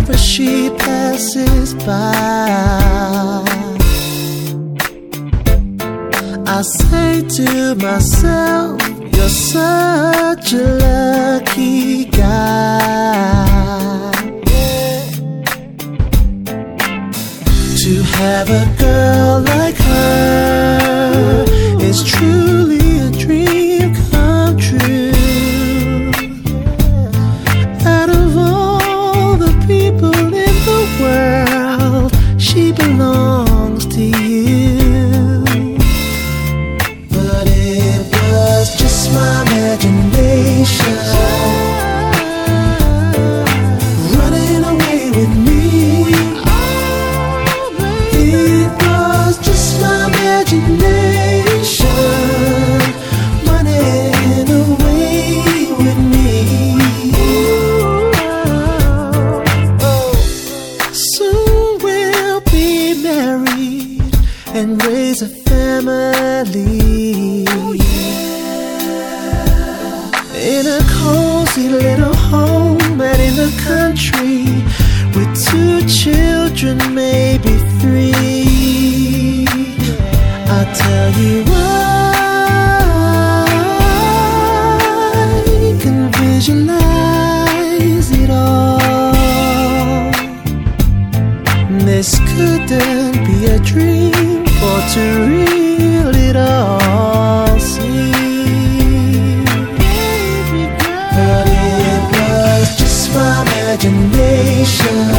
whenever she passes by. I say to myself, you're such a lucky guy, to have a girl like her is truly a dream come true. Out of all the people in the world, she belongs to you. But it was just my imagination running away with me. It was just my imagination running away with me. Soon we'll be married and raise a family, in a cozy little home and in the country, with 2 children, maybe 3. I tell you, I can visualize it all. This couldn't be a dream, for to real it all seems. But it was just my imagination